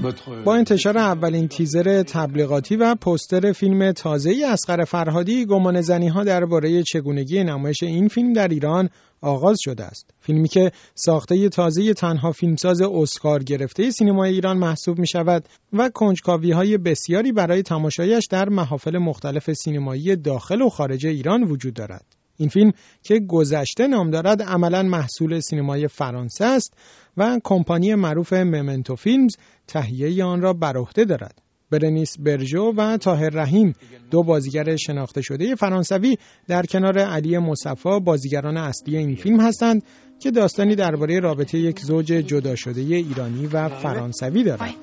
با انتشار اولین تیزر تبلیغاتی و پوستر فیلم تازه‌ای اصغر فرهادی، گمانه‌زنی‌ها درباره چگونگی نمایش این فیلم در ایران آغاز شده است. فیلمی که ساخته تازه تنها فیلمساز اسکار گرفته سینمای ایران محسوب می‌شود و کنجکاوی‌های بسیاری برای تماشایش در محافل مختلف سینمایی داخل و خارج ایران وجود دارد. این فیلم که گذشته نام دارد عملاً محصول سینمای فرانسه است و کمپانی معروف ممنتو فیلمز تهیه آن را بر عهده دارد. برنیس برژو و طاهر رحیم، دو بازیگر شناخته شده فرانسوی، در کنار علی مصطفی بازیگران اصلی این فیلم هستند که داستانی درباره رابطه یک زوج جدا شده ایرانی و فرانسوی دارد.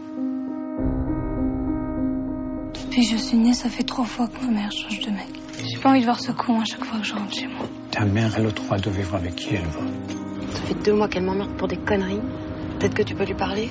Depuis que je suis née, ça fait 3 fois que ma mère change de mec. J'ai pas envie de voir ce con à chaque fois que je rentre chez moi. Ta mère, elle a le droit de vivre avec qui elle veut. Ça fait 2 mois qu'elle m'emmerde pour des conneries. Peut-être que tu peux lui parler.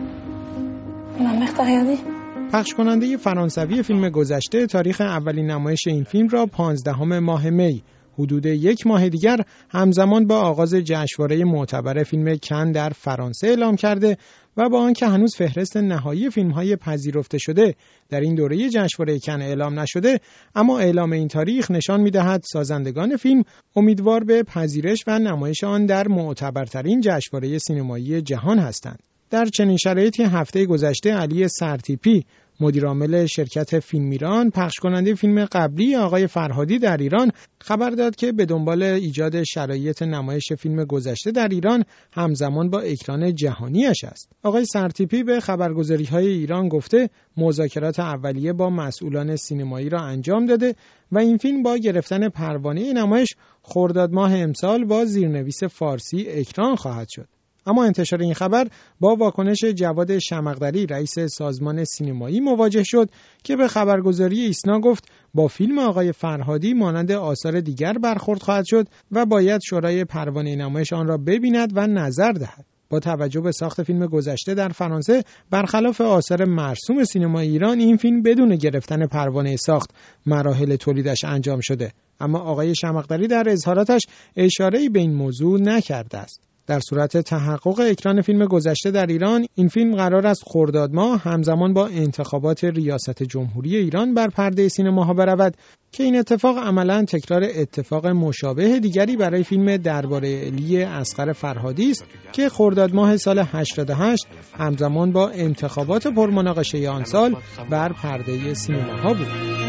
Ma mère t'a rien dit. پخش کننده فرانسوی فیلم گذشته تاریخ اولین نمایش این فیلم را 15 ماه می، حدود 1 ماه دیگر همزمان با آغاز جشنواره معتبر فیلم کن در فرانسه اعلام کرده و با آنکه هنوز فهرست نهایی فیلم‌های پذیرفته شده در این دوره جشنواره کن اعلام نشده، اما اعلام این تاریخ نشان می‌دهد سازندگان فیلم امیدوار به پذیرش و نمایش آن در معتبرترین جشنواره سینمایی جهان هستند. در چنین شرایطی هفته گذشته علی سرتیپی، مدیرعامل شرکت فیلم ایران، پخش کننده فیلم قبلی آقای فرهادی در ایران، خبر داد که به دنبال ایجاد شرایط نمایش فیلم گذشته در ایران همزمان با اکران جهانیش است. آقای سرتیپی به خبرگزاری‌های ایران گفته مذاکرات اولیه با مسئولان سینمایی را انجام داده و این فیلم با گرفتن پروانه نمایش خرداد ماه امسال با زیرنویس فارسی اکران خواهد شد. اما انتشار این خبر با واکنش جواد شمقدری، رئیس سازمان سینمایی، مواجه شد که به خبرگزاری ایسنا گفت با فیلم آقای فرهادی مانند آثار دیگر برخورد خواهد شد و باید شورای پروانه نمایش آن را ببیند و نظر دهد. با توجه به ساخت فیلم گذشته در فرانسه، برخلاف آثار مرسوم سینمای ایران، این فیلم بدون گرفتن پروانه ساخت مراحل تولیدش انجام شده. اما آقای شمقدری در اظهاراتش اشاره‌ای به این موضوع نکرده است. در صورت تحقق اکران فیلم گذشته در ایران، این فیلم قرار است خرداد ماه همزمان با انتخابات ریاست جمهوری ایران بر پرده سینماها برود که این اتفاق عملاً تکرار اتفاق مشابه دیگری برای فیلم درباره الی اصغر فرهادی است که خرداد ماه سال 88 همزمان با انتخابات پرمناقشه آن سال بر پرده سینماها بود.